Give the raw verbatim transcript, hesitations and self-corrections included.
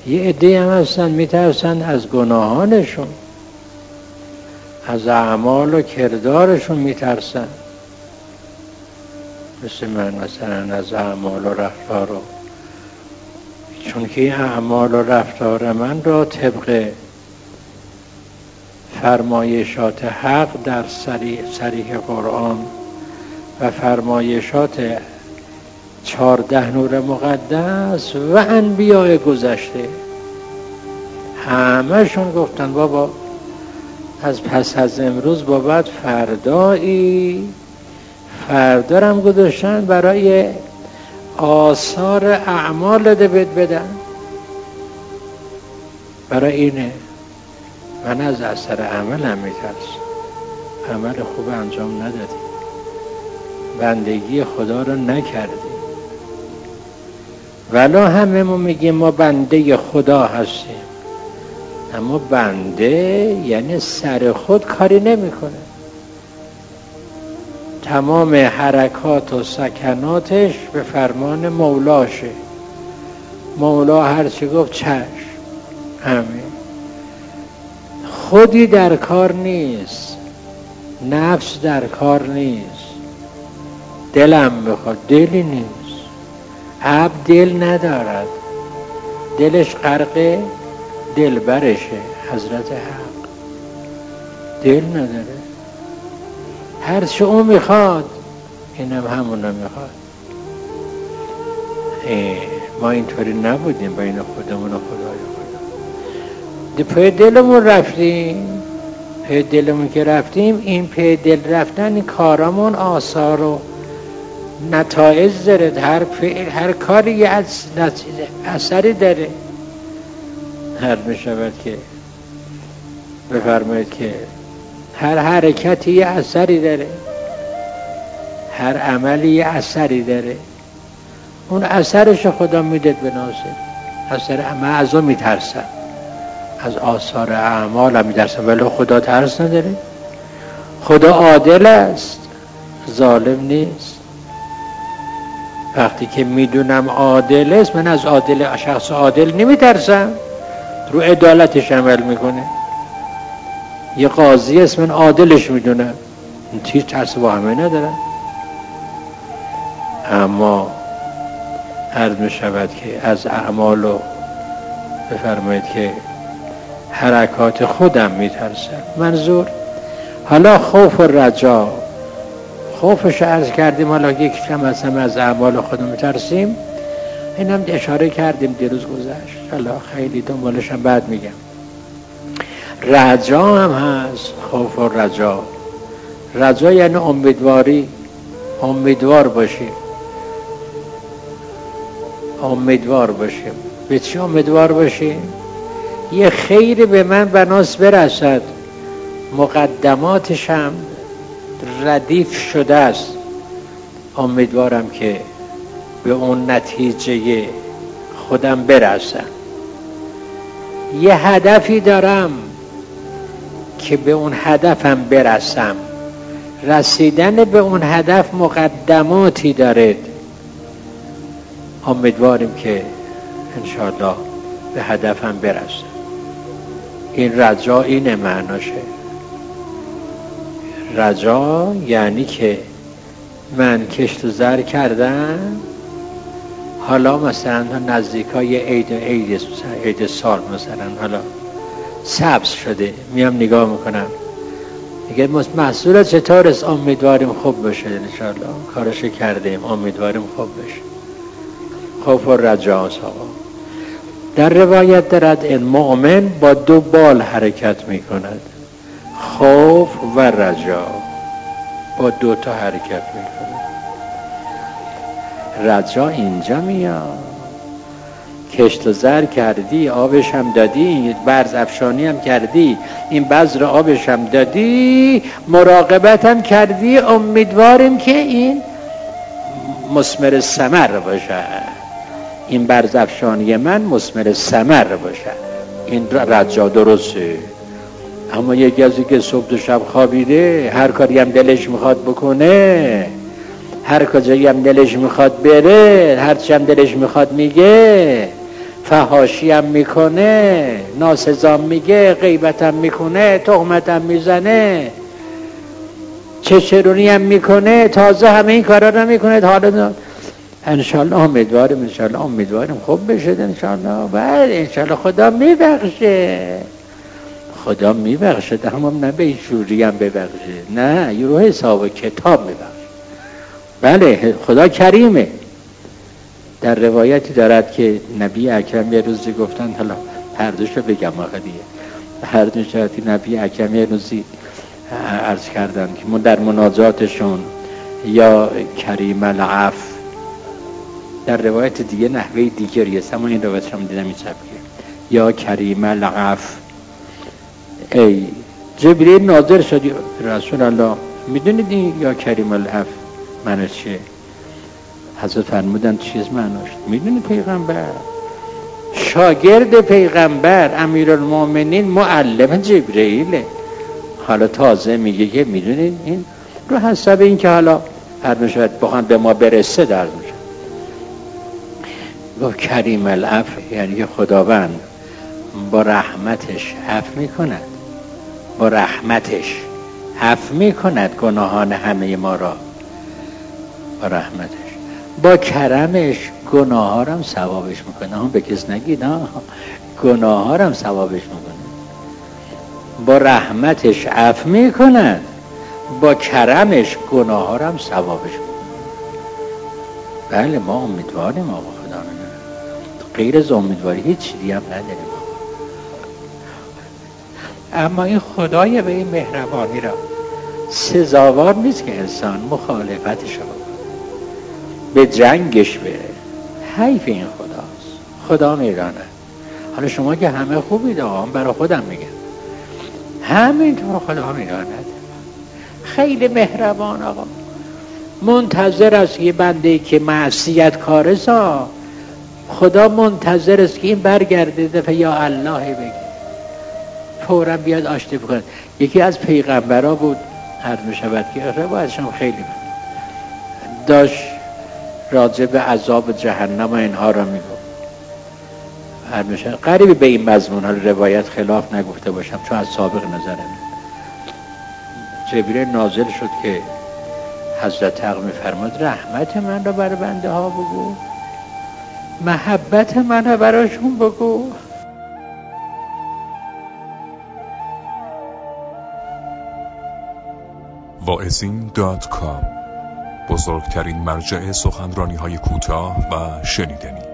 یه عده هم هستن میترسن از گناهانشون، از اعمال و کردارشون میترسن، مثل من مثلا از اعمال و رفتار رو، چون که این اعمال و رفتار من را طبق فرمایشات حق در صریح قرآن و فرمایشات چهارده نور مقدس و انبیاء گذشته همه‌شون گفتن بابا از پس از امروز بابت فردایی، فردا رو هم گذاشتن برای آثار اعمال ده بد بدن. برای اینه من از اثر عملم میترسم، عمل خوب انجام ندادیم، بندگی خدا رو نکردیم، ولی همه ما میگیم ما بنده خدا هستیم، اما بنده یعنی سر خود کاری نمیکنه، تمام حرکات و سکناتش به فرمان مولاشه، مولا هرچی گفت چشم، همین. خودی در کار نیست، نفس در کار نیست، دلم بخواد، دلی نیست، عبد دل ندارد، دلش غرق دلبرشه، حضرت حق دل نداره، هر چه اون میخواد اینم همونو میخواد. ما اینطوری نبودیم بین خودمون و خدای خدا. پی دلمون رفتیم، پی دلمون که رفتیم، این پی دل رفتن این کارامون آثار و نتایج داره، هر فعل هر کاری یه اثری داره. هر میشود که بفرمایید که هر حرکتی یه اثری داره، هر عملی یه اثری داره، اون اثرش خدا میدد به ناصر. اثر من از اون میترسم، از آثار اعمال میترسم، ولی خدا ترس نداره. خدا عادل است، ظالم نیست. وقتی که میدونم عادل است، من از عادل شخص عادل نمیترسم، رو عدالتش عمل میکنه. یه قاضی است، من عادلش میدونم، هیچ ترس با همه ندارم. اما عرض میشود که از اعمال و بفرمایید که حرکات خودم میترسم. منظور حالا خوف و رجا، خوفش عرض کردیم، حالا یک کم از هم از اعمال خودم میترسیم، اینم اشاره کردیم دیروز گذشت، حالا خیلی دنبالش هم بعد میگم. رجا هم هست، خوف و رجا. رجا یعنی امیدواری، امیدوار باشیم، امیدوار باشیم. به چی امیدوار باشیم؟ یه خیری به من بناس برسد، مقدماتش هم ردیف شده است، امیدوارم که به اون نتیجه خودم برسم. یه هدفی دارم که به اون هدفم برسم، رسیدن به اون هدف مقدماتی داره، امیدواریم که انشاءالله به هدفم برسم. این رجا اینه معناشه. رجا یعنی که من کشت و زر کردم، حالا مثلا نزدیکای عید عید عید سال مثلا حالا سبز شده، میام نگاه میکنم میگه محصول چطور است، امیدواریم خوب بشه، انشاءالله کارش کردیم، امیدواریم خوب بشه. خوف و رجا آقا. در روایت دارد این مؤمن با دو بال حرکت میکند، خوف و رجا با دو تا حرکت میکنه. رجا اینجا میاد، کشت و زر کردی، آبش هم دادی، برز افشانی هم کردی، این بذر آبش هم دادی، مراقبت هم کردی، امیدواریم که این مثمر ثمر باشه، این برز افشانی من مثمر ثمر باشه. این رجا درسته. اما یکی از که صبح و شب خوابیده، هر کاری هم دلش میخواد بکنه، هر کجایی هم دلش میخواد بره، هر چی هم دلش میخواد میگه، فحاشی هم میکنه، ناسزا میگه، غیبت هم میکنه، تهمت هم میزنه، چشرونی هم میکنه، تازه همه این کارا رو میکنه. حالا انشالله امیدواریم انشالله امیدواریم خوب بشه انشالله. بله انشالله خدا میبخشه، خدا میبخشه، اما نه به این شوری هم ببخشه، نه یه رو حساب کتاب میبخشه. بله خدا کریمه. در روایتی دارد که نبی اکرم یه روزی گفتن، حالا هر دوش رو بگم آخه دیگه، هر دوش رو نبی اکرم یه روزی عرض کردن که من در مناجاتشون یا کریم العفو، در روایت دیگه نحوه دیگری است اما این روایت هم دیدم این سبکه، یا کریم العفو، ای جبریل ناظر شدی رسول الله میدونید این یا کریم العفو معنی چیه؟ حضرت فرمودن چیز معناش میدونید؟ پیغمبر، شاگرد پیغمبر امیرالمومنین معلم جبرئیله. حالا تازه میگه که میدونید این رو حسب این که حالا هر نشاید بخوان به ما برسه در میشه. با کریم العفو یعنی که خداوند با رحمتش عفو میکند، با رحمتش عفو میکند گناهان همه ما را، با رحمتش، با کرمش گناه ها رو هم ثوابش میکنه. هم به کس نگید ها، گناه ها رو هم ثوابش میکنه. با رحمتش عفو میکند، با کرمش گناه ها رو هم ثوابش میکنه. بله ما امیدواریم آقا، خدا نگهدار، غیر از امیدواری هیچ چیزی هم نداریم. اما این خدای به این مهربانی را سزاوار نیست که انسان مخالفتش رو به جنگش بره. حیف این خداست، خدا میداند. حالا شما که همه خوبید آقا، برای خودم میگم همینطور خدا میداند. خیلی مهربان آقا، منتظر است یه بنده که معصیت کارسا، خدا منتظر است که این برگرده دفعه یا الله بگی، فورا بیاد آشتی بکنه. یکی از پیغمبرها بود هر میشود که روایتشون خیلی بود، داشت راجع به عذاب جهنم و اینها را میگفت. هر میشود قریب به این مضمون، حال روایت خلاف نگفته باشم چون از سابق نظرم. جبریل نازل شد که حضرت حق میفرماد رحمت من را بر بنده ها بگو، محبت من را براشون بگو. واعظین دات کام، بزرگترین مرجع سخنرانی های کوتاه و شنیدنی.